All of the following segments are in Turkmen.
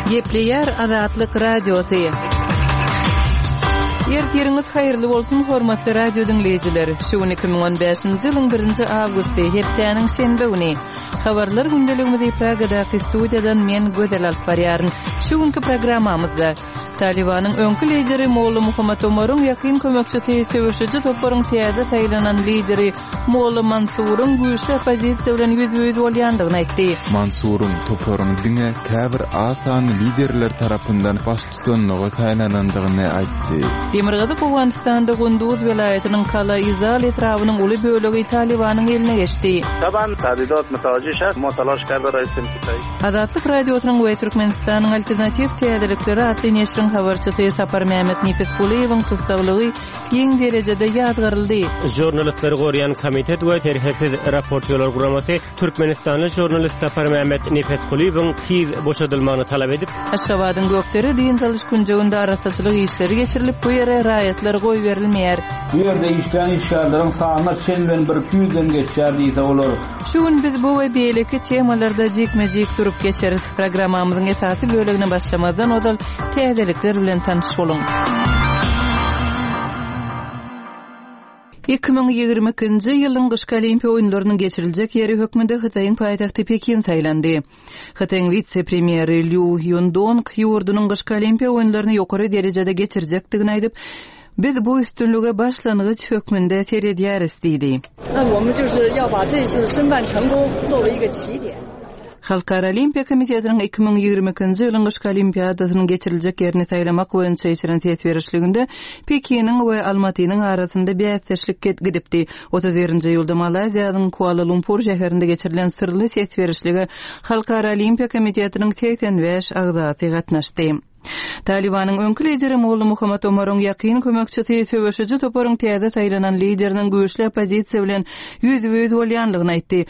Gepleyer Azatlyk Radiosu. Ertiriňiz haýyrly bolsun hormatly radio dinleýijiler. Şu 2015-nji ýylyň 1-nji awgusty hepdeniň şenbe güni. Habarlar gündeligimizi Pragada studiýadan men Gödel Alparýaryn. Şu günki programmamyzda Talibanyň öňkü lideri Molla Muhammed Omaryň ýakyn kömekçisi Söwüşçi toplaryň täze saýlanan lideri Molla Mansuryň güýçli opozisiýa bilen ýüz-ýüz bolýandygyny aýtdy. Mansuryň toplaryň diňe käbir asan liderler tarapyndan baş tutanlygy saýlanandygyny aýtdy. Demirgazy Awganistanda Gündüz welaýatynyň Kala Izal etrawynyň uly bölegi Talibanyň eline geçdi. Taban tadidat mutajyş mutalaş karda raýsym kitay. Azatlyk radiosynyň we Türkmenistanyň alternativ täzelikleri atly neşriň habarçysy Sapar Mehmet Nefesguliýewiň tutsagylygy ýeň derejede ýadgaryldy. Jurnalistleri gorýan komitet we terhepsiz raportçylar guramasy Türkmenistanly jurnalist Sapar Mehmet Nefesguliýewiň tiz boşadylmagyny talap edip, Aşgabatyň gökleri diýen çalyş günjeginde arasaçylyk işleri geçirilip bu ýere raýatlar goý berilmeýär. Bu ýerde işleýän işgärleriň sany çenben 100-den geçýär diýse bolar. Şu gün biz bu we beýleki temalarda jekmejek durup geçeriz. Programmamyzyň esasy bölegine başlamazdan odal täzelikler bilen tanyş boluň. 2022-nji ýylyň Gyşky Olimpiýa oýunlarynyň geçiriljek ýeri hökmünde Hytaýyň paýtagty Pekin saýlandy. Hytaýyň vitse-premieri Liu Yundong ýurdunyň Gyşky Olimpiýa oýunlaryny ýokary derejede geçirjekdigini aýdyp, biz bu üstünlüge başlanygyç hökmünde seredýäris diýdi. Halkara Olimpiya Komitetiniň 2022-nji ýylyň Gyşky Olimpiadasynyň geçiriljek ýerini saýlamak boýunça içiren tesberişliginde Pekiniň we Almatynyň arasynda bäsleşlik gidipdi. 30-nji ýylda Malaziýanyň Kuala Lumpur şäherinde geçirilen sirli tesberişlige Halkara Olimpiya Komitetiniň 85 agzasy gatnaşdy. Talibanyň öňkü lideri Molla Muhammed Omaryň ýakyn kömekçisi Söwüşçi toplaryň täze saýlanan lideriniň güýçli opozisiýa bilen ýüz-ýüz bolýandygyny aýtdy.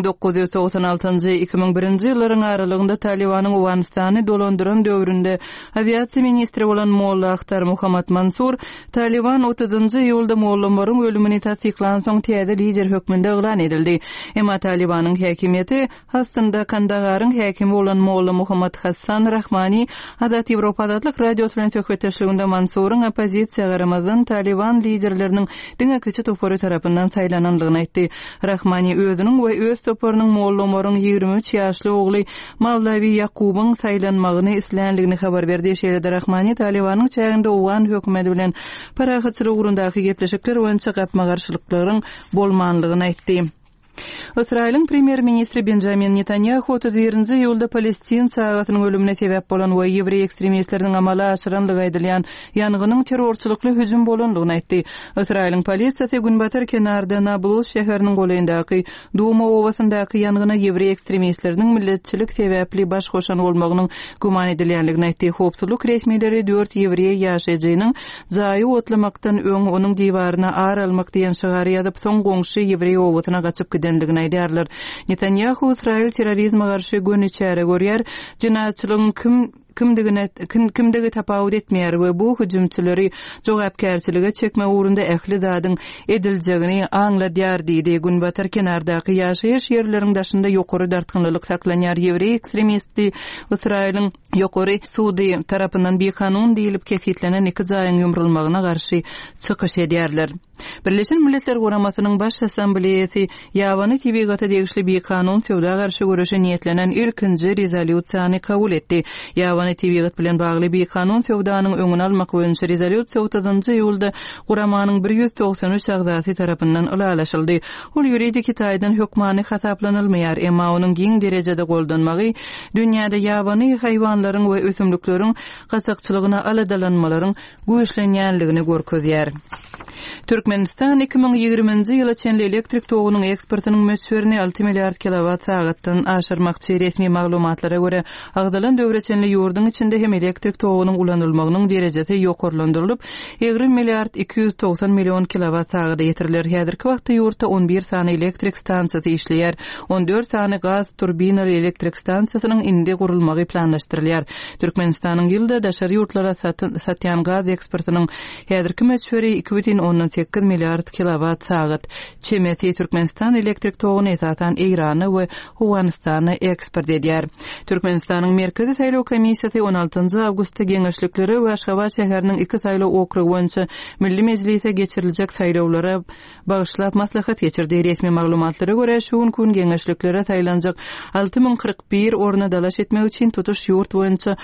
1996-2001-nji ýyllaryň aralygynda Talibanyň Awganistany dolandyran döwründe aviasiýa ministri bolan Molla Akhtar Muhammad Mansur, Taliban 30-njy ýylda Molla Omaryň ölümini tasdiklan soň täze lider hökmünde elan edildi. Emma Talibanyň häkimiýeti aslynda Kandaharyň häkimi bolan Molla Muhammad Hassan Rahmani Azat Ýewropa Azatlyk radiosu bilen söhbetleşiginde Mansuryň opozisiýa garamazdan Taliban liderleriniň diňe köçe topary tarapyndan saýlanandygyny aýtdy. Rahmani özüniň we öz toparynyň Molla Omaryň 23 ýaşly ogly Mavlavi Yaqubyň saýlanmagyny islenligini habar berdi. Şeýle Rahmani Talibanyň çäginde Owgan hökümeti bilen parahatçylyk ugrundaky gepleşikler boýunça gapma garşylyklaryň bolmanlygyny aýtdy. Israýlyň premier ministri Benjamin Netanyahu 31-nji ýylda Palestin çağatynyň ölümine sebäp bolan we ýewrey ekstremistleriniň amala aşyranlygy aýdylýan ýangýnyň terrorçylykly hüjüm bolandygyny aýtdy. Israýlyň polisiýasy günbatar kenarda Nablus şäheriniň goleýindaky Duma owasyndaky ýangýna ýewrey ekstremistleriniň milletçilik sebäpli baş goşan bolmagynyň guman edilýänligini aýtdy. Howpsuzlyk resmiýetleri 4 ýewrey ýaşaýjynyň jaýy otlamakdan öň onuň diýwaryna ar almak diýen şigary ýazyp soň goňşy ýewrey owatyna gaçyp gidenligini aýdýarlar. Netanyahu Israýil terrorizme garşy göni çäre görýär, jinaatçylygyň kimdigi tapawut etmeýär we bu hüjümçileri jogapkärçilige çekme ugrunda ähli zadyň ediljegini aňladýar diýdi. Günbatar kenardaky ýaşaýyş ýerleriň daşynda ýokary dartgynlyk saklanýar ýewrey ekstremisti Israýlyň ýokary sudy tarapyndan bekanun diýilip kefitlenen iki jaýyň ýumrulmagyna garşy çykyş edýärler. Birleşen Milletler Guramasynyň baş assambleýasy ýawany tebigaty degişli bekanun sowda garşy görüşe niýetlenen ilkinji rezolýusiýany kabul etdi. Ýawany tebigat bilen bagly bekanun sowdanyň öňüni almak boýunça rezolýusiýa 30-njy ýylda Guramanyň 193 agzasy tarapyndan ulalaşyldy. Ol ýuridik Hitaýdan hökmany hasaplanylmaýar, emma onuň giň derejede goldanmagy dünýäde ýawany haýwanlaryň we ösümlikleriň gasakçylygyna aladalanmalaryň güýçlenýänligini görkezýär. Türkmenistan 2020-nji ýyla çenli elektrik togunyň eksportynyň möçberini 6 milliard kilowat-saatdan aşyrmakçy resmi maglumatlara görä agdalan döwreçenli ýurduň içinde hem elektrik togunyň ulanylmagynyň derejesi ýokarlandyrylyp 20 milliard 290 million kilowat-saata ýetirilir. Häzirki wagtda ýurtda 11 sany elektrik stansiýasy işleýär. 14 sany gaz turbinaly elektrik stansiýasynyň indi gurulmagy planlaşdyrylýar. Türkmenistanyň ýylda daşary ýurtlara satýan gaz eksportynyň häzirki möçberi 2,8 milliard kilowat-saat. Çemeti Türkmenistan elektrik toguny esatan Eýrany we Awganistany eksport edýär. Türkmenistanyň Merkezi Saýlaw Komissiýasy Komissiyasy 16 awgustda geňeşlikleri we Aşgabat şäheriniň 2 saýlaw okrugy boýunça Milli Mejlise geçiriljek saýlawlara bagyşlap maslahat geçirdi. Resmi maglumatlara görä şu gün geňeşliklere saýlanjak 6041 orna dalaş etmek üçin tutuş ýurt boýunça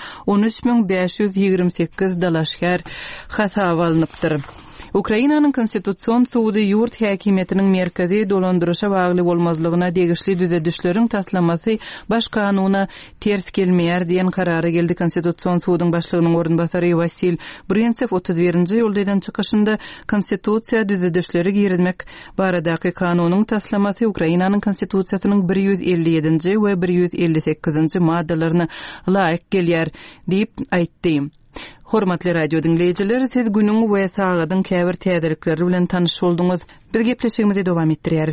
13528 dalaşkar hasaba alınıpdyr. Ukrainanyň konstitusiýon suwdy ýurt häkimetiniň merkezi dolandyrışa bagly bolmazlygyna degişli düzedişleriň taslamasy baş kanuna ters gelmeýär diýen karara geldi. Konstitusiýon suwdyň başlygynyň orunbasary Vasil Brentsev 31-nji ýyldan çykyşynda konstitusiýa düzedişleri girizmek baradaky kanunyň taslamasy Ukrainanyň konstitusiýasynyň 157-nji we 158-nji maddalaryna laýyk gelýär diýip aýtdy. Hormatly radio dinleýijiler, siz günüň we sagadyň käbir täzelikleri bilen tanyş bolduňyz. Biz gepleşigimizi dowam etdirýäris.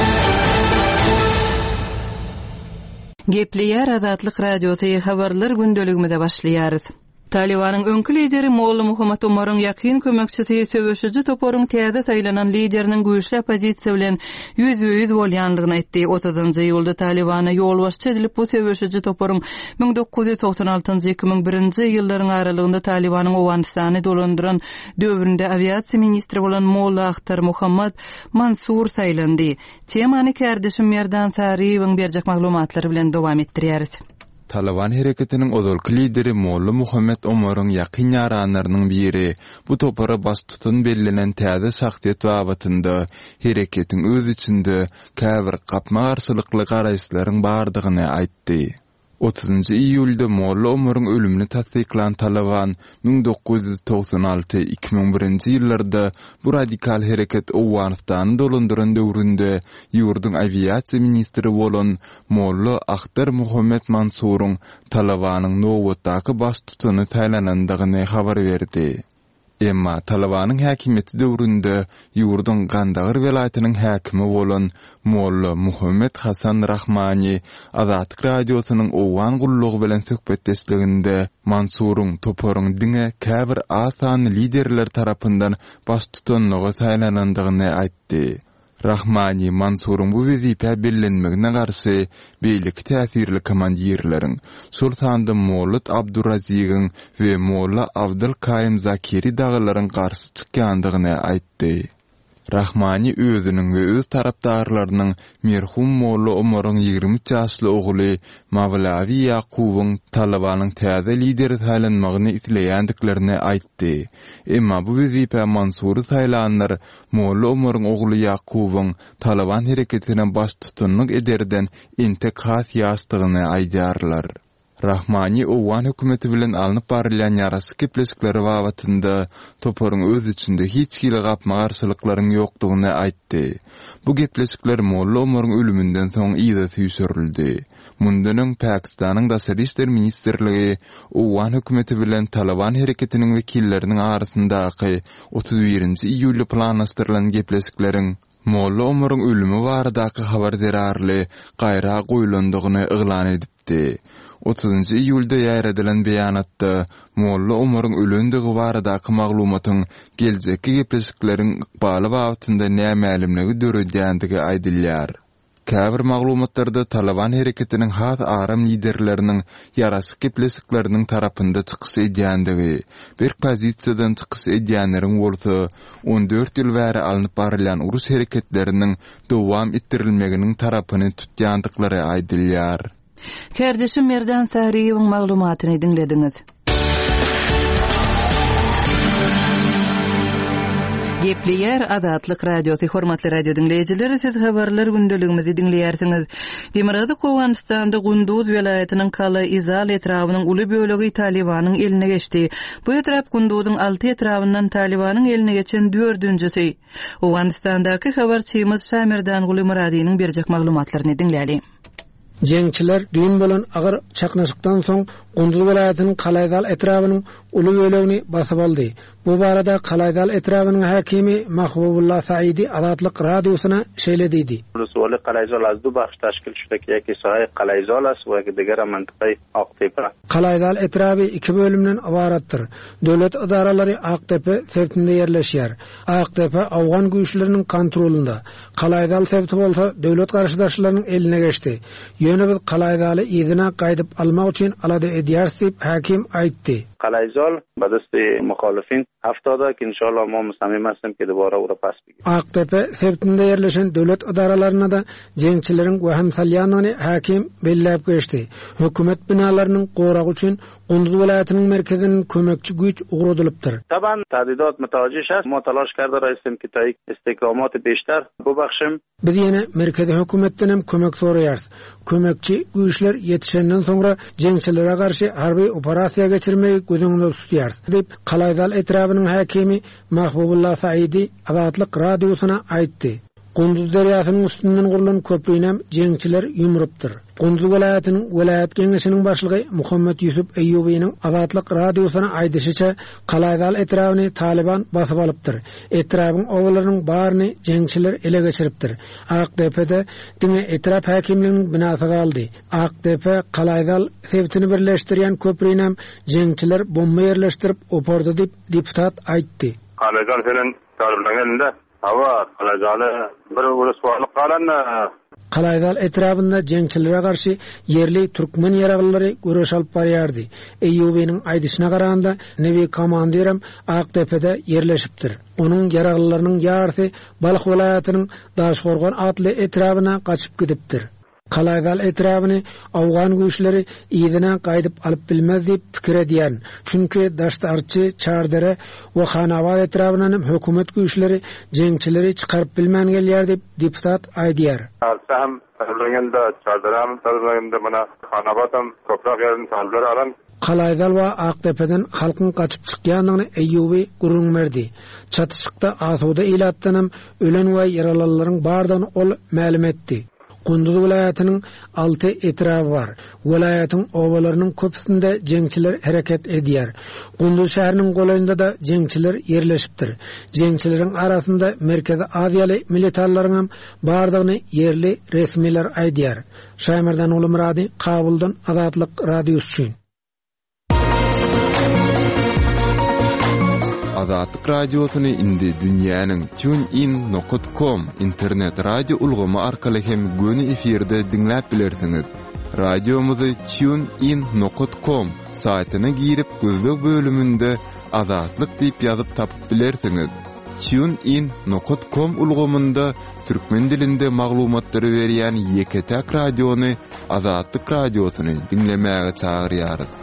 Gepleýär Azatlyk radiosy habarlar gündeligimize başlaýarys. Talibanyň öňkü lideri Molla Muhammed Omaryň ýakyn kömekçisi Söwüşüji Toporyň täze saýlanan lideriniň güýçli opozisiýa bilen ýüz-ýüz bolýanlygyny aýtdy. 30-njy ýylda Talibana ýolbaşçy edilip bu Söwüşüji Toporyň 1996-2001-nji ýyllaryň aralygynda Talibanyň Owganystany dolandyran döwründe aviasiýa ministri bolan Molla Ahtar Muhammad Mansur saýlandy. Temany kärdeşim Merdan Sariýewiň berjek maglumatlary bilen dowam etdirýäris. Taliban hareketinin odolky lideri Molla Muhammed Omaryň ýakyn ýaranlarynyň biri bu topara bas tutun bellilen täze şahsiýet babatynda hareketiň öz içinde käbir gapma garşylykly garaýşlaryň bardygyny aýtdy. 30-njy iýulda Molla Omaryň ölümini tasdiklan Taliban 1996-2001-nji ýyllarda bu radikal hereket Owganystany dolandyran döwründe ýurduň aviasiýa ministri bolan Molla Ahtar Muhammad Mansuryň Talibanyň nowatdaky baş tutuny taýlanandygyny habar berdi. Emma Talibanyň häkimeti döwründe ýurduň Gandagir welaýatynyň häkimi bolan Molla Muhammed Hasan Rahmani Azatlyk radiosynyň Owgan gullugy bilen söhbetdeşliginde Mansuryň Toporyň diňe käbir asan liderler tarapyndan baş tutanlygy taýlanandygyny aýtdy. Rahmani Mansuryň bu wezipe bellenmegine garşy beýlik täsirli komandirleriň Sultandy Mollud Abdurazigiň we Molla Abdul Kaim Zakiri dagalaryň garşy çykýandygyny aýtdy. Rahmani özüniň we öz tarapdarlarynyň merhum Molla Omaryň 23 ýaşly ogly Mavlavi Yaqubyň Talibanyň täze lideri taýlanmagyny isleýändiklerini aýtdy. Emma bu wezipe Mansury taýlanlar Molla Omaryň ogly Yaqubyň Taliban hereketine baş tutanlyk ederden entek has ýaşdygyny aýdarlar. Rahmani Owgan hökümeti bilen alınıp barylan ýarasy kepleşikleri wagtynda Toporyň öz içinde hiç kili gapma garşylyklaryň ýokdugyny aýtdy. Bu gepleşikler Molla Omaryň ölümünden soň ýa-da süýsürildi. Mundanyň Pakistanyň Daşary işler ministrligi Owgan hökümeti bilen Taliban hereketiniň wekilleriniň arasyndaky 31-nji iýulda planlaşdyrylan gepleşikleriň Molla Omaryň ölümi baradaky habar derarly gaýra goýulandygyny eglan edipdi. 30-njy iýulda ýar edilen beýanatda Molla Omaryň ölendigi baradaky maglumatyň geljekki gepleşikleriň ykbaly wagtynda nämälimligi döredýändigi aýdylýar. Käbir maglumatlarda Taliban hereketiniň has aram liderleriniň ýarasy gepleşikleriniň tarapynda çykys edýändigi, bir pozisiýadan çykys edýänleriň bolsa 14 ýyl bäri alınıp barylan urus hereketleriniň dowam etdirilmeginiň tarapyny tutýandyklary aýdylýar. Kärdeşim Merdan Sariýewiň maglumatyny dinlediňiz. Gepleýär Azatlyk radiosy hormatly radio dinleýijiler, siz habarlar gündeligimizi dinleýärsiňiz. Demirady Owganystanda Gunduz welaýatynyň Kala Izal etrawynyň uly bölegi Talibanyň eline geçdi. Bu etrap Gunduzyň 6 etrabyndan Talibanyň eline geçen 4-njisi. Owganystandaky habarçymyz Şamirdan Guly Muradynyň berjek maglumatlaryny dinläýäli. Jeňçiler düýün bolan agyr çaknaşykdan soň Gunduz welaýatynyň Kalaýdal etrawynyň uly bölegini basyp aldy. Bu barada Kalaýdal etrawynyň häkimi Mahbubullah Saidi Azatlyk radiosyna şeýledidi. ولسوالی قلعه‌زال از دو بخش تشکیل شده که یکی ساحه قلعه‌زال است و یکی دیگر منطقه Aktepe. Kalaýdal etrawy iki bölümden ibaratdyr. Döwlet idaralary Aktepe sebtinde ýerleşýär. Aktepe Awgan güýçleriniň kontrolunda. Kalaýdal sebti bolsa döwlet garşydaşlarynyň eline geçdi. Ýöne biz Kalaýdaly ýzyna gaýdyp almak üçin alada ediyarsip hakim aytdy. Qalayzal badasty muhalifin haftada ki inşallah ma musamim asım ki dubara ura pas bigi. AKP sebtinde yerleşen döwlet idaralarına da jeňçilerin we hamsalýanyny hakim belläp geçdi. Hökümet binalarynyň goragy üçin Gunduz welaýatynyň merkeziniň kömekçi güýç ugrudylupdyr. Taban tadidat mutawaji şas ma talaş karda raýsym ki taýyk istikamat beşler bu bakşym biz ýene merkezi hökümetden hem kömek soraýarys. Kömekçi güýçler ýetişenden soňra jeňçilere garşy harby operasiýa geçirmegi gözüňde tutýar diýip Qalaýdal etrabynyň hakimi Mahbubullah Saidi Azatlyk radiosyna aýtdy. Gunduz derýasynyň üstünden gurulan köprüýnem jeňçiler ýumrupdyr. Gunduz welaýatynyň welaýat geňeşiniň başlygy Muhammed Yusuf Eýubiýiň Azatlyk radiosyna aýdyşyça Qalaýdal etrabyny Taliban basyp alypdyr. Etrabyň owalarynyň baryny jeňçiler ele geçiripdir. AKP'de diňe etrap hakimliginiň binasy galdy. AKP Qalaýdal sebtini birleşdirýän köprüýnem jeňçiler bomba yerleşdirip opardy diýip deputat aýtdy. Qalaýdal bilen Taliban elinde hava Qalaýdaly bir uruswalyk galan Qalaýdal etrabynda jeňçilere garşy yerli türkmen ýaragylary görüş alyp barýardy. Eýubiň aýdyşyna garaganda nevi komandiram AKP'de yerleşipdir. Onuň ýaragylarynyň ýarysy Balyk welaýatynyň Daşgorgan atly etrabyna gaçyp gidipdir. Qalaýdal etrabyny awgan güýçleri ýygyna gaýdyp alyp bilmez diýip pikir edýän. Çünki Daştarçy, Çardere we Hanawat etrabynyň hökümet güýçleri jeňçileri çykaryp bilmän gelýär diýip deputat aýdýar. Alsam Taliban'da Çardaram Taliban'da bana Hanawatam toprak ýerini tallar alan Qalaýdal we AKP'den halkyň gaçyp çykýanyny Eýubi gurrun berdi. Çatışykda asuda ilatdanam ölen we yaralaryň bardygyny ol ma'lum etdi. Gunduz welaýatynyň 6 etrabı var. Welaýatyň owalarynyň köpsinde jeňçiler hereket edýär. Gunduz şäheriniň golayynda da jeňçiler yerleşipdir. Jeňçileriň arasynda Merkezi Aziýaly militarlaryň hem bardygyny yerli resmiler aýdýar. Şaýmerdan uly Murady, Kabuldan Azatlyk radiosu. Azatlyk radiosyny indi dünýäniň TuneIn.com internet radio ulgamy arkaly hem göni efirde dinläp bilersiňiz. Radiomuzy TuneIn.com saýtyna girip gözlük bölüminde Azatlyk diýip ýazyp tapyp bilersiňiz. TuneIn.com ulgamynda türkmen dilinde maglumatlary berýän Yeketek radiony Azatlyk radiosyny dinlemäge çagyrýarys.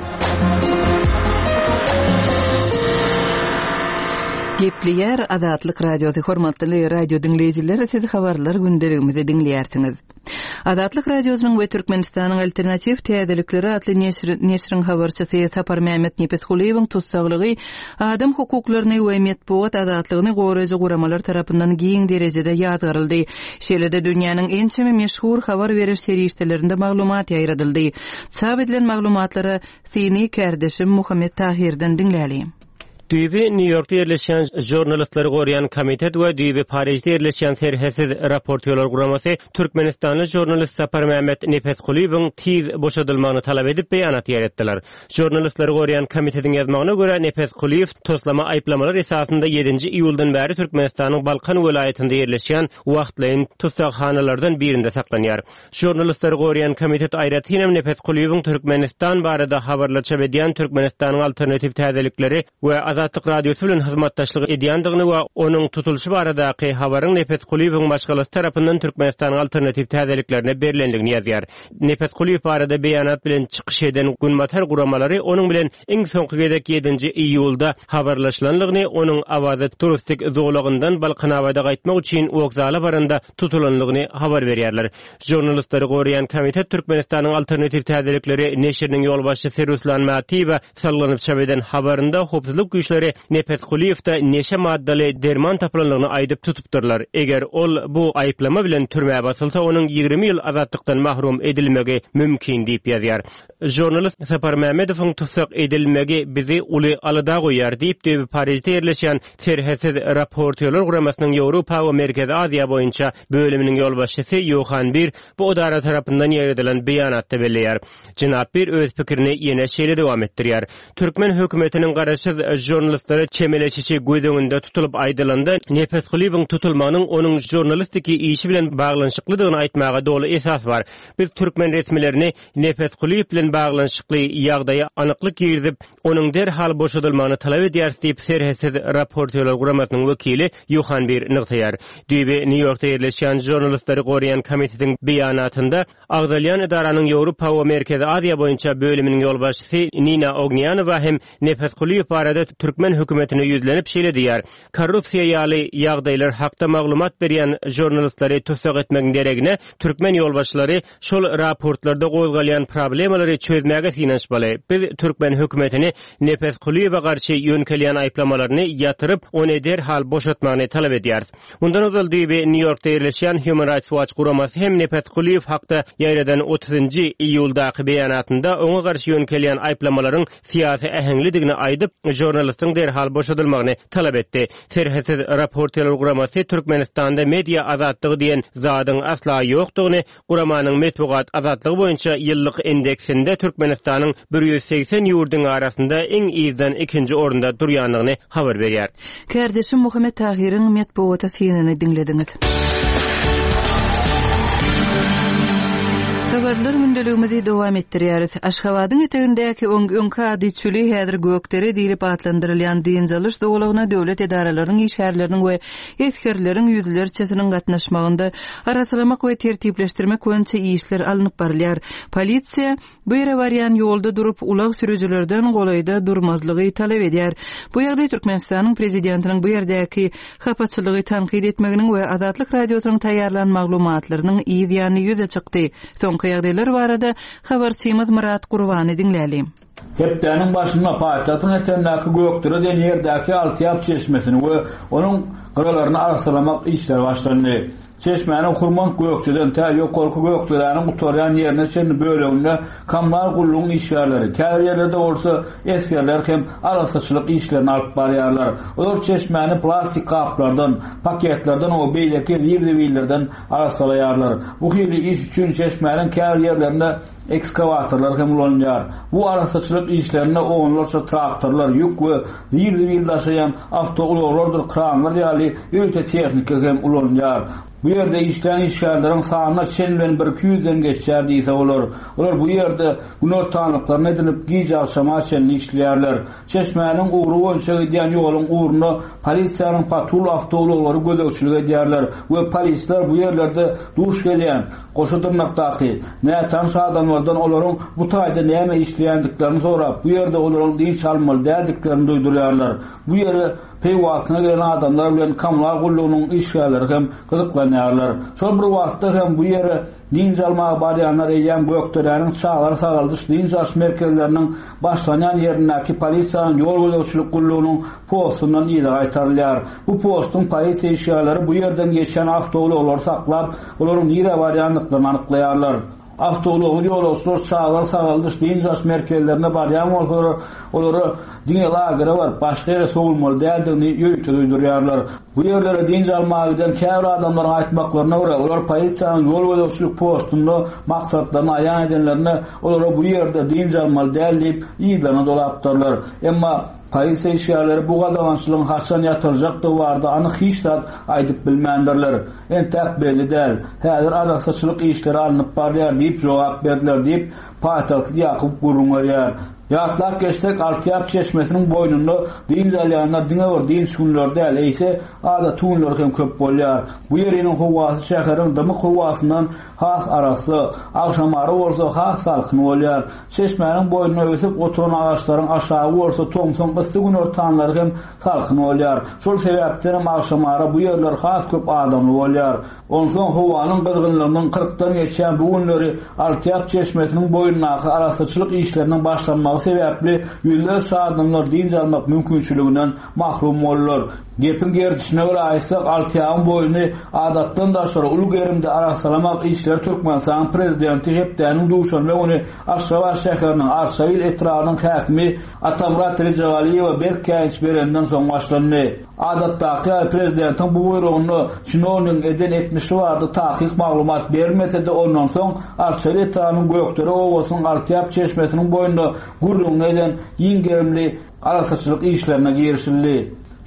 Gepleýär Azatlyk radiosu hormatly radio dinleýijiler, siz habarlar gündeligimizi dinleýärsiňiz. Azatlyk radiosynyň we Türkmenistanyň alternativ täzelikleri atly neşriň habarçysy Sapar Mehmet Nepeshuliýewiň tutsaglygy adam hukuklaryny we medeniýet azatlygyny goraýjy guramalar tarapyndan giň derejede ýazgyryldy. Şeýlede dünýäniň en çemi meşhur habar beriş seriýetlerinde maglumat ýaýradyldy. Çap edilen maglumatlary Sini kardeşim Muhammed Tahirden dinläýär. Düýbi New York'ta yerleşen jurnalistlary gorayan komitet we düýbi Paris'te yerleşen serhesiz raportörler guramasy Türkmenistanly jurnalist Sapar Mehmet Nepeshuliýewiň tiz boşadylmagyny talap edip beýanat ýeretdiler. Jurnalistlary gorayan komitetiň ýazmagyna görä Nepeshuliýew toslama aýplamalar esasynda 7-nji iýuldan bäri Türkmenistanyň Balkan welaýatynda yerleşen wagtlaýyn tutsakxanalardan birinde saklanýar. Jurnalistlary gorayan komitet aýratynam Nepeshuliýewiň Türkmenistan barada habarlar çap edýän Türkmenistanyň alternativ täzelikleri we Azatlyk radiosu bilen hyzmatdaşlyk edýändigini we onuň tutuluşy baradaky habaryň Nepeshuliýewiň başgalasy tarapyndan Türkmenistanyň alternativ täzeliklerine berilendigini ýazýar. Nepeshuliýew barada beýanat bilen çykyş eden günmatar guramalary onuň bilen iň soňky gezek 7-nji iýulda habarlaşylanlygyny, onuň awazy turistik zoglugyndan Balkanawada gaýtmak üçin wokzala baranda tutulanlygyny habar berýärler. Jurnalistlary gorayan komitet Türkmenistanyň alternativ täzelikleri neşriniň ýolbaşçysy Ruslan Matiýew salganyp çap eden habarynda hopsuzlyk güýçleri Nepeshuliýewde neşe maddali derman tapylanlygyny aýdyp tutupdyrlar. Eger ol bu aýplama bilen türmäge basylsa, onuň 20 ýyl azatlykdan mahrum edilmegi mümkin diýip ýazýar. Jurnalist Sapar Mehmedowyň tutsak edilmegi bizi uly alyda goýar diýip de Paris'te yerleşen serhesiz raportörler guramasynyň Ýewropa we Merkezi Aziýa boýunça bölüminiň ýolbaşçysy Johan Bir bu odara tarapyndan ýeredilen beýanatda belleýär. Jenap Bir öz pikirini ýene şeýle dowam etdirýär. Türkmen hökümetiniň garaşsyz jurnalistlary çemeleşişi göýdüňinde tutulup aýdylanda Nepeshuliýewiň tutulmagynyň onuň jurnalistiki işi bilen baglanşyklydygyny aýtmaga dolu esas bar. Biz türkmen resmilerini Nepeshuliýew bilen bilen baglanşykly ýagdaýa anyklyk girdip, onuň derhal boşadylmagyny talap edýär diýip Serhesiz raportörler guramasynyň wekili Ýohan bir nyktaýar. Düýbe New Yorkda ýerleşýän jurnalistlary goraýan komitetiň beýanatynda Agdalyan edaranyň Ýewropa we Merkezi Aziýa boýunça bölüminiň ýolbaşçysy Nina Ognýanowa hem Nepes Quliýew barada Türkmen hökümetine ýüzlenip şeýledýär. Korrupsiýa ýaly ýagdaýlar hakda maglumat berýän jurnalistlary tutsak etmegiň deregine Türkmen ýolbaşçylary şol raportlarda goýulýan problemalary çözmäge synanşmaly. Biz Türkmen hökümetini Nepes Quliýewa garşy ýönkelýän aýplamalaryny ýatyryp, ony derhal boşatmagyny talap edýär. Mundan öňe Düýbe New Yorkda ýerleşýän Human Rights Watch guramasy hem Nepes Quliýew hakda ýaýradan 30-njy iýuldaky beýanatynda oňa garşy ýönkelýän aýplamalaryň syýasy ähemligini aýdyp, jurnalistiň derhal boşadylmagyny talap etdi. Serhesiz raportörler guramasy Türkmenistanda media azatlygy diýen zadyň asla ýokdugyny, guramanyň metbuat azatlygy boýunça ýyllyk indeksinde Türkmenistanyň 180 ýurdyň arasynda iň ýyzdan 2-nji orunda durýanlygyny habar berýär. Kardeşim Muhammed Tahir'in metbuata synanyny dinlediňiz. Habarlar mündülüğümüzü devam ettirýäris. Aşgabatyň etegindäki öňkady çüli häzir gökdere diýilip atlandyrylýan diýenjaliş dowlagyna döwlet edaralarynyň işgärleriniň we eskerleriň ýüzlerçesiniň gatnaşmagynda arasalamak we tertipleşdirmek boýunça işler alınıp barylýar. Polisiýa bu ýere barýan ýolda durup ulag sürüjilerden golayda durmazlygy talap edýär. Bu ýagdaý Türkmenistanyň prezidentiniň bu ýerdäki hapaçylygy tanqid etmeginiň we Azatlyk radiosynyň taýýarlan maglumatlarynyň ýygyny ýüze çykdy. Ýagdaýlar barada habarçymyz Murat Gurbany dinläli. Hepdeniň başynda paýtatyň etendäki gökdere diýen ýerdäki Altyap çeşmesini we onuň gyralaryny arasalamak işler başlandy. Çeşmenin Hurman Gökçeden täýe korku gökderäniň utorýan ýerine çenli bölüminde kamlar gullugyň işgärleri, käri ýerlerde bolsa eskerler hem arasaçylyk işlerini alyp barýarlar. Olar çeşmeni plastik kaplardan, paketlerden o beýleki ýerlerden arasalaýarlar. Bu hili iş üçin çeşmenin käri ýerlerinde ekskavatorlar hem ulanýar. Bu arasaçylyk işlerine onlarça traktorlar, ýük we ýerli daşaýan awtoulolardyr, kranlar ýaly öýte tehnika hem ulanýar. Bu ýerde işleýän işgärleriň sanyna çenlen 100-den geçýär diýse bolar. Olar bu ýerde günortanlyklaryny edinip giýje akşama çenli işleýärler. Çeşmenin uğru boýunça gidýän ýoluň uğruna polisiýanyň patrul awtolary gözegçilik edýärler we polisler bu ýerlerde duş gelýän goşadyrnakdaky näçan adamlardan olaryň bu taýda näme işleýändiklerini sorap, bu ýerde olaryň diň çalmaly däldiklerini duýdurýarlar. Bu ýere peýwatyna gelen adamlar bilen kamlar gullugynyň işgärleri hem gyzyklanýarlar. Şol bir wagtda hem bu ýere din çalmagy barýanlar eýen gökderäniň çağlar sagaldyş din çalış merkezleriniň başlanýan ýerindäki polisiýanyň ýol gözegçilik gullugynyň postundan ýyla gaýtarylýar. Bu postun polisiýa işgärleri bu ýerden geçen awtolary saklap, olaryň ýere barýanlyklaryny anyklaýarlar. Awtolary ýolçylar çağlar sagaldyş din çalış merkezlerine barýan bolsalar, olary diňe lagera bar, başga ýere sowulmaly däldigini ýöýte duýdurýarlar. Bu ýerlere din çalmagydan käbir adamlaryň aýtmaklaryna görä, olar polisiýanyň ýol gözegçilik postunda maksatlaryny aýan edenlerine olara bu ýerde din çalmaly däl diýip ýyglana dolapdyrlar. Emma polisiýa işgärleri bu gadawançylygyň haçan ýatyrjakdygy barada anyk hiç zat aýdyp bilmändirler. Entäk belli däl. Häzir arasaçylyk işleri alınıp barýar diýip jogap berdiler diýip paýtaky Ýakup Gurunýar. Ýatlap geçsek Altyap çeşmesiniň boýnunda din çalýanlar diňe bir din şunlarda ýa-da ada tuğunlar hem köp bolýar. Bu ýeriň howasy şäheriň dymyk howasyndan has arasy, akşamary bolsa has salkyn bolýar. Çeşmeniň boýnuna ötüp oturan agaçlaryň aşağı bolsa toňsoň ysty gün ortanlary hem salkyn bolýar. Şol sebäpden akşamary bu ýerler has köp adamly bolýar. Onsoň howanyň gyzgynlygynyň 40-dan geçen bu günleri Altyap çeşmesiniň boýnunaky arasaçylyk işleriniň başlanmagy sebäpli ýüzlerçe adamlar din çalmak mümkinçiliginden mahrum bolýar. Gepin gerçine görä aýtsak, Altyapyň boýuny adatdan daşary ulu gerimde arasalamak işler Türkmenistan prezidenti hepdeniň duşan we ony Aşgabat şäheriniň Arşavil etrawynyň häkimi Atamurat Rejaliýew berkäç berenden soň başlandy. Adatdaky prezidentiň bu buyrugyny şinownyň eden etmişi bardy, taýyk maglumat bermese de ondan soň Arşavil etrawynyň gökdere owasynyň Altyap çeşmesiniň boýunda gurrun eden ýeň gerimli arasaçylyk işlerine girişildi.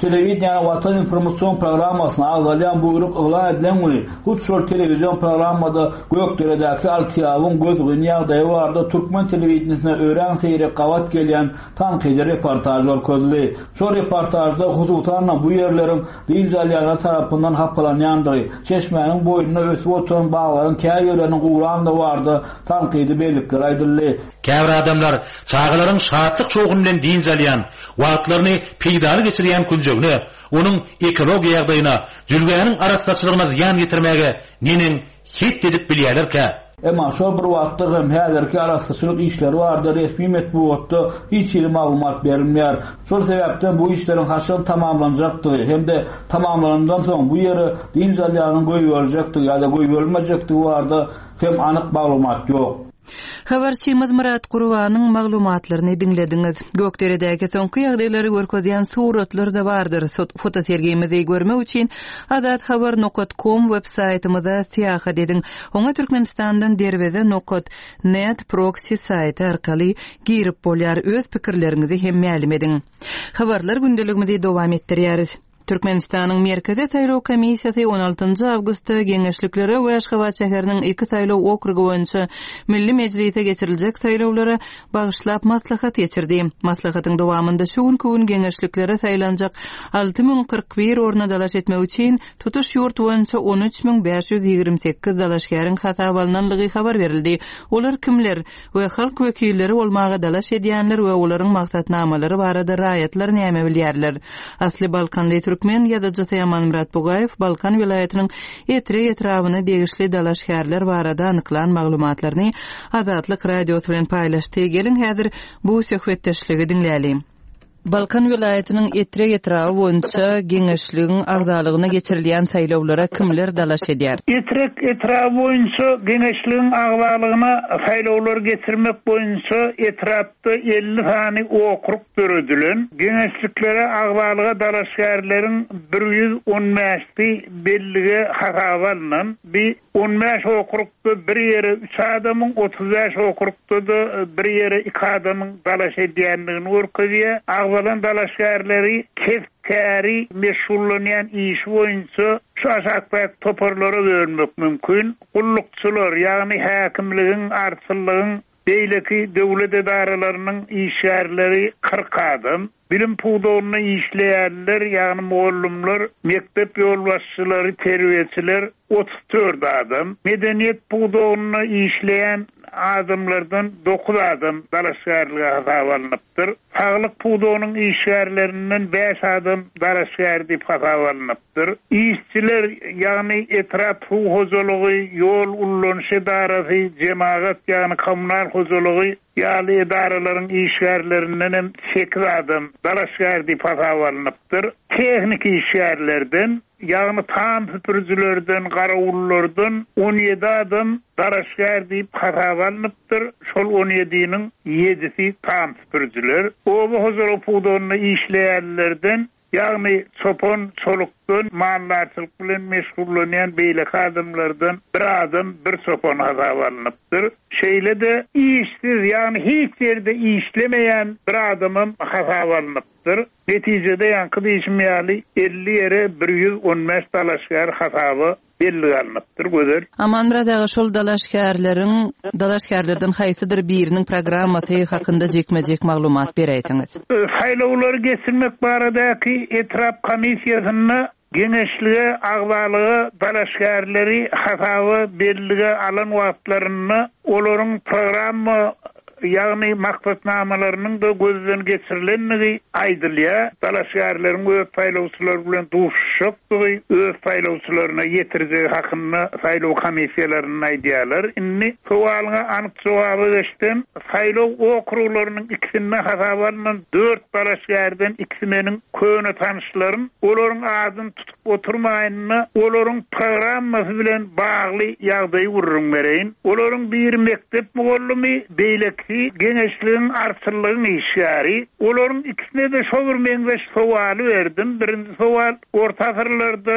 Televizyon Vatan Informasyon Programmasına azalyan buyruk ılan edilen uli. Hutşol televizyon programmada Gökdere'deki Altiyav'ın gözgün yağdayı vardı. Türkmen televizyonuna öğren seyre qavat gelen tanqidi reportaj orkodli. Şu reportajda hususanla bu yerlerin dinzalyanlar tarafından happalanyandığı, Çeşmenin boynuna ösüp oturan bağların kâyörlerinin uğrağında vardı. Tanqidi bellikler aydılli. Käbir adamlar çağıların şahatlık çoğundan dinzalyan, vaatlarını peydalı geçiriyen küljөгüne, onun ekologiya ýagdaýyna, jülgäniň arasdaçylygına ziyan getirmäge nenin hit edip bilýärlerkä. Emma şu bir wagtda hem häzirki arasdaçylyk işleri bardy, resmi metbuatda hiç ýyly maglumat berilmeýär. Şol sebäpden bu işlerin haçan tamamlanjakdygy hem-de tamamlanandan soň bu ýere dinzalýanyň goýulanjakdygy ýa-da goýulmajakdygy bardy, hem anyk maglumat ýok. Habarçymyz Murat Gurbanyň maglumatlaryny dinlediňiz. Gökderedäki soňky ýagdaýlary görkezýän suratlar da bardyr. Fotosergimizi görmek üçin adathabar.com websaytymyza syýahat ediň. Oňa Türkmenistandan derweze.net proxy saýty arkaly girip bolýar, öz pikirleriňizi hem mälim ediň. Habarlar gündeligimizi dowam etdirýäris. Türkmenistanyň Merkezi Saýlaw Komissiýasy 16 awgustda Geňeşliklere we Aşgabat şäheriniň 2 saýlaw okrugy boýunça Milli Mejlise geçiriljek saýlawlara bagyşlap maslahat geçirdi. Maslahatyň dowamında şu gün Geňeşliklere saýlanjak 6041 orna dalaş etmek üçin tutuş ýurt boýunça 13528 dalaşgäriň hata bolnanlygy habar berildi. Olar kimler we halk wekilleri bolmaga dalaş edýänler we olaryň maksatnamalary barada raýatlar näme bilýärler. Asly Balkanly Türkmen ýa-da Saýman Murat Bugaýew Balkan vilayatynyň etrawyny degişli dalaşgärler barada anyklan maglumatlaryny Azatlyk radiosu bilen paýlaşdy. Gelin häzir bu söhbetdeşligi dinläýäli. Balkan vilayatynyň etrawy boýunça geňeşligiň agdalygyna geçirilýän saýlawlara kimler dalaş edýär? Etrawy boýunça geňeşligiň agdalygyna saýlawlar geçirmek boýunça etrapda 50 sany okrug töredilen. Geňeşliklere agdalyga dalaşgärleriň 115 bellige hatawalan, bir 15 okrugda bir ýere 3 adamyň, 35 okrugda da bir ýere 2 adamyň dalaş edýänligini görkezýär. Agdalan dalaşgärleri kefkäri meşgullanýan iş boýunça şu aşakbak toparlara bölmek mümkün. Gullukçylar, ýagny häkimligiň, arçylygyň, beýleki döwlet edaralarynyň işgärleri 40 adam. Bilim puwdawyna işleýänler, ýagny muallimler, mektep ýolbaşçylary, terbiýeçiler 34 adam. Medeniýet puwdawyna işleýän adamlardan 9 adam dalaşgärlige hatawalanıpdyr. Saglyk puwdawynyň işgärlerinden 5 adam dalaşgär diýip hatawalanıpdyr. İşçiler, ýagny etrap hojalygy, ýol ullanşy edarasy, jemaat ýagny kommunal hojalygy ýaly edaralaryň işgärlerinden hem 8 adam dalaşgär diýip hatawalanıpdyr. Tehnik işgärlerden, ýagny tam süpürjilerden, garawullardan 17 adam dalaşgär diýip hatawalanıpdyr. Şol 17-niň 7-si tam süpürjiler. Oba hojalyk puwdawyna işleýänlerden, ýagny çopon çolukdan mallarçylyk bilen meşgullanýan beýleki adamlardan bir adam bir çopon hatawalanıpdyr. Şeýle de işsiz, ýagny hiç ýerde işlemeýän bir adamym hatawalanıpdyr. Netijede ýanky diýişmeýäli 50 ýere 115 dalaşgär hatawy bellilenipdir gözer. Aman Murat şol dalaşgärlerden haýsydyr biriniň programmasy hakynda jekmejek maglumat bereýtiňiz. Saýlawlar geçirmek baradaky etrap komissiýasyna geňeşlige agdalygy dalaşgärleri hatawy bellige alan wagtlaryny olaryň programma ýagny maksatnamalarynyň da gözden geçirilenligi aýdylýar. Dalaşgärleriň öz saýlawçylar bilen duşşapdygy, öz saýlawçylaryna ýetirjegi hakyny saýlaw komissiýalaryna aýdýarlar. Inni sowalyňa anyk jogaby berdim. Saýlaw okruglarynyň ikisinde hatawalan 4 dalaşgärden ikisiniň köne tanışlarym olaryň adyny tutup oturmaýyny, olaryň programmasy bilen bagly ýagdaý urrun bereýin. Olaryň bir mektep muallimi beýleki geňeşligiň arçylygyň işgäri. Olaryň ikisine de şol bir meňzeş sowaly berdim. Birinji sowal orta asyrlarda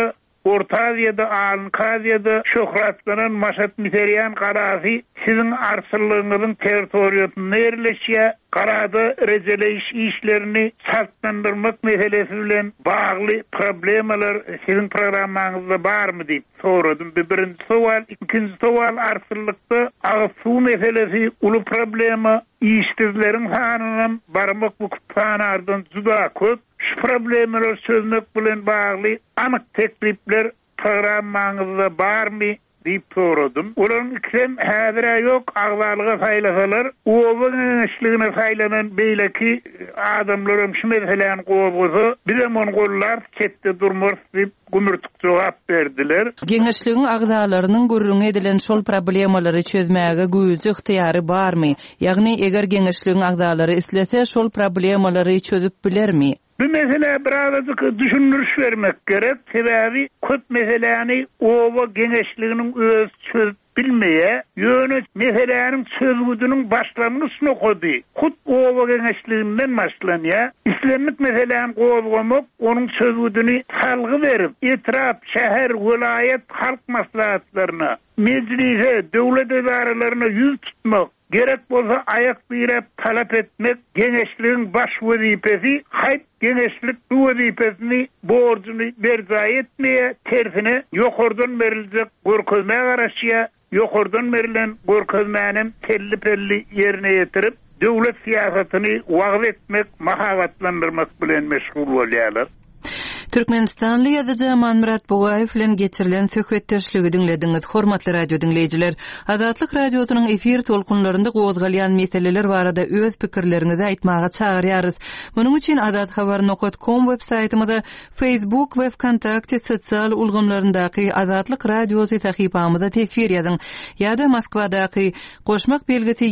Orta Aziýada, Alınka Aziýada şöhratlanan Maşat Miteriyan garazy sizin arsyllygyňyzyň territoriýasyna ýerleşýär. Garada rejeleýiş işlerini saltlandyrmak meselesi bilen bagly problemalar sizin programmaňyzda barmy diýip soradym. Birinji sowal, ikinji sowal arsylykda agysu meselesi uly problema, işsizleriň sanynyň barmak bu kütüphanardan juda köp. Şu problemleri çözmek bilen bagly anyk teklipler programmaňyzda barmy diýip soradym. Olaryň ikisem häzir ýok, agzalyga saýlasalar, owaň işligine saýlanan beýleki adamlarym şu meseleni gowgusy, bizim onu gollar ketdi durmaz diýip gümürtük jogap berdiler. Geňeşligiň agzalarynyň gurrun edilen şol problemalary çözmäge gözi yktyýary barmy? Ýagny eger geňeşligiň agzalary islese şol problemalary çözüp bilermi? Bu mesele birazcık düşünürüş vermek gerek. Sebebi köp meseleni owa geňeşliginiň öz çözüp bilmeye, ýöne meselenin çözgüdünün başlangysyny koydy. Hut owa geňeşliginden başlanýar. İslamyk meselenin gowgamak, onuň çözgüdüni halgy berip, etrap, şäher, vilayet halk maslahatlaryna, meclise, döwlet edaralaryna ýüz tutmak, gerek bolsa ayak direp talap etmek geňeşligiň baş wezipesi, haýt geňeşlik bu wezipesini borcuny berza etmeye, tersine ýokardan beriljek görkezme garaşýar, ýokardan berilen görkezmänem telli-pelli ýerine ýetirip, döwlet siýasatyny wagt etmek, mahabatlandyrmak bilen meşgul bolýarlar. Türkmenistanly ýazyjy Manmurat Bogaýew bilen geçirilen söhbetdeşligi dinlediňiz. Hormatly radio dinleýijiler, Azatlyk radiosynyň efir tolkunlarynda gozgalýan meseleler barada öz pikirleriňizi aýtmaga çagyrýarys. Munuň üçin azathabar.com web saýtymyzda, Facebook we Wkontakte sosial ulgamlaryndaky Azatlyk radiosy sahypamyzda tesir ýazyň. Ýa-da Moskwadaky goşmak belgisi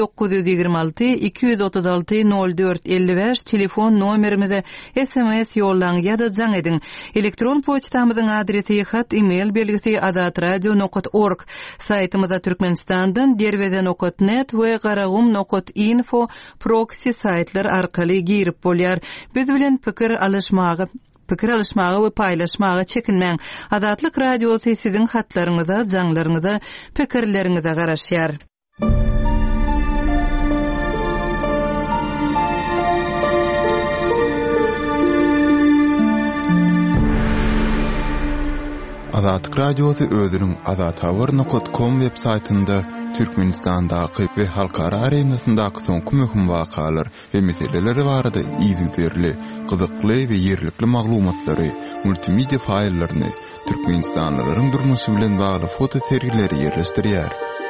7926 236 04 55 telefon nomerimize SMS ýollaň ýa-da edin. Elektron poçtamyzyň adresi hat email belgisi azatradio.org. Saýtymyzda Türkmenistandan derweden.net we garagum.info proxy saýtlar arkaly girip bolýar. Biz bilen pikir alışmagy we paýlaşmagy çekinmäň. Azatlyk radiosy siziň hatlaryňyza, jaňlaryňyza, pikirleriňize garaşýar. Azatlyk radiosu özüniň azathabar.com web saýtynda Türkmenistandaky we halkara arenasyndaky soňky möhüm wakalar we meseleleri barada ýygyderli, gyzykly we ýerlikli maglumatlary, multimedia faýllaryny, türkmenistanlylaryň durmuşy bilen bagly foto serileri ýerleşdirýär.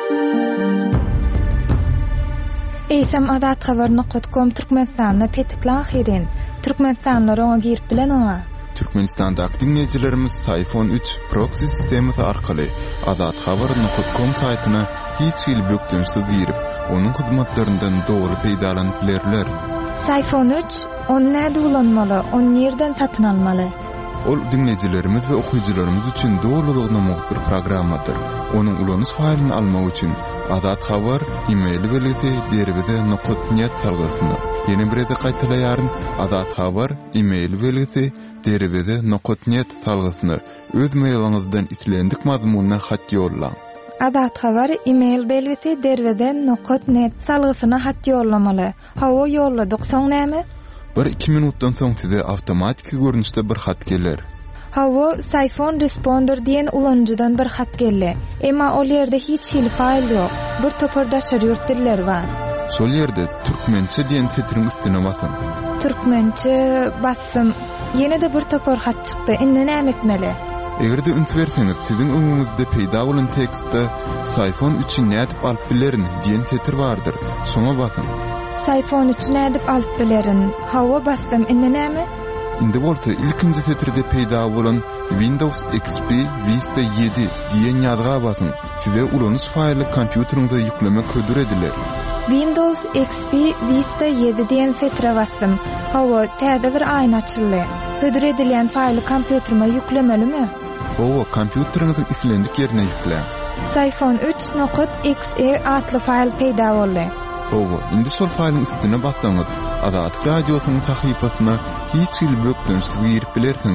Eýsem azathabar.com Türkmenistanda petiklan hirin. Türkmenistanlylar oňa girip bilen oňa. Türkmenistandaky dinleýijilerimiz iPhone 3 proxy sistemi arkaly azathabar.com saýtyna hiç ýyl bökdünsiz girip, onuň hyzmatlaryndan dogry peýdalanyp bilerler. iPhone 3 onu näde ulanmaly, onu nerden satyn almaly? Ol dinleýijilerimiz we okuyjylarymyz üçin dogrulygyna bir programmadyr. Onuň ulanyş faýlyny almak üçin Azat Habar e-mail belgisi derwede.net salgysyny. Ýene bir ede gaýtalaýaryn Azat Habar e-mail belgisi derwede.net salgysyny öz mailyňyzdan islendik mazmununa hat ýollaň. Azat Habar e-mail belgisi derwede.net salgysyna hat ýollamaly. Hawa ýolladyk soň näme? 1-2 minutdan soň size awtomatik görnüşde bir hat geler. Hawa iPhone Responder diýen ulanjydan bir hat geldi. Emma ol ýerde hiç hil faýl ýok. Bir topardaşar ýurtdiller bar. Şol ýerde türkmençe diýen setiriň üstüne basam. Türkmençe bassam, ýene de bir topar hat çykdy. Indi näme etmeli? Egerde üns berseňiz, siziň öňüňizde peýda bolan tekstde iPhone 3-i nädip alyp bilerin diýen setir bardyr. Şoňa basam. iPhone 3 nädip alyp bilerin. Hawa bassam, indi näme? Indi bolsa ilkinji setirde peýda bolan Windows XP Vista 7 diýen ýazga basyň. Size ulanyş faýly kompýuteriňize ýüklemek hödür ediler. Windows XP Vista 7 diýen setire bassam. Hawa täze bir aýna açyldy. Hödür edilen faýly kompýuterime ýüklemelimi? Owa kompýuteriňiziň islendik ýerine ýükle. iPhone 3.exe atly faýl peýda boldy. Owa indi şol faýlyň üstüne bassaňyz, Azatlyk radiosynyň sahypasyna hiç ýyl bökdünsiz girip bilersiňiz.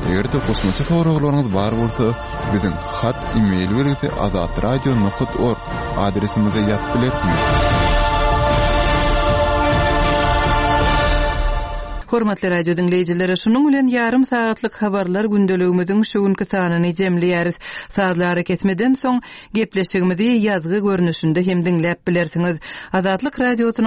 Egerde kosmosa soraglaryňyz bar bolsa, biziň hat, e-mail berip azatradio.org adresimize ýazyp bilersiňiz. Hormatly radio dinleýijileri, şunuň bilen ýarym saatlyk habarlar gündeligimiziň şu günkü sanyny jemleýäris. Saatlar ketmeden soň gepleşigimizi ýazgy görnüşinde hem dinläp bilersiňiz. Azatlyk radiosynyň